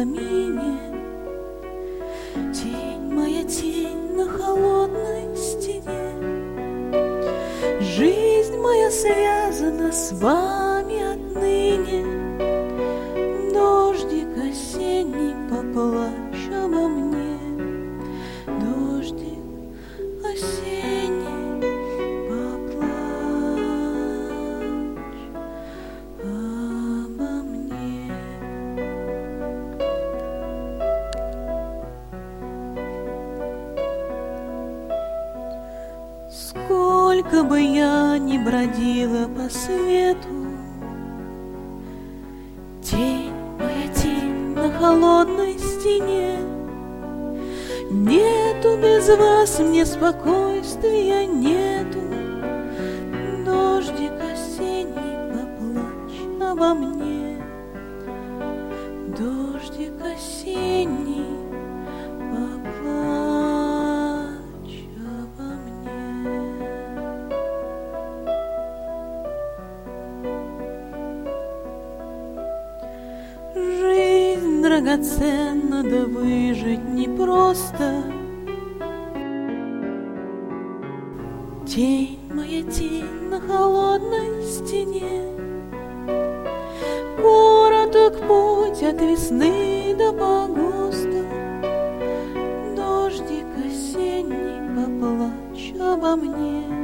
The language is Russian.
камине. Тень моя, тень на холодной стене. Жизнь моя связана с вами отныне. Дождик осенний, поплачь обо мне. Дождик осенний, поплачь обо мне. Сколько бы я ни бродила по свету, тень моя, тень на холодной стене. Нету без вас мне спокойствия, нету. Дождик осенний, поплачь обо мне. Дождик осенний, поплачь обо мне. Жизнь драгоценна, да выжить непросто. Тень моя, тень на холодной стене. Короток путь от весны до погоста. Дождик осенний, поплачь обо мне.